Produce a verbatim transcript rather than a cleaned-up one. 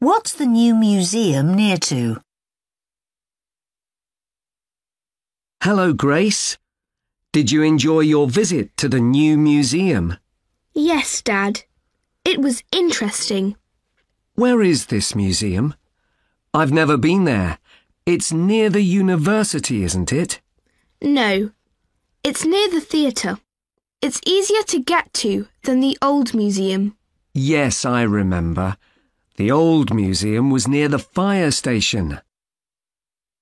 What's the new museum near to? Hello, Grace. Did you enjoy your visit to the new museum? Yes, Dad. It was interesting. Where is this museum? I've never been there. It's near the university, isn't it? No, it's near the theatre. It's easier to get to than the old museum. Yes, I remember. The old museum was near the fire station.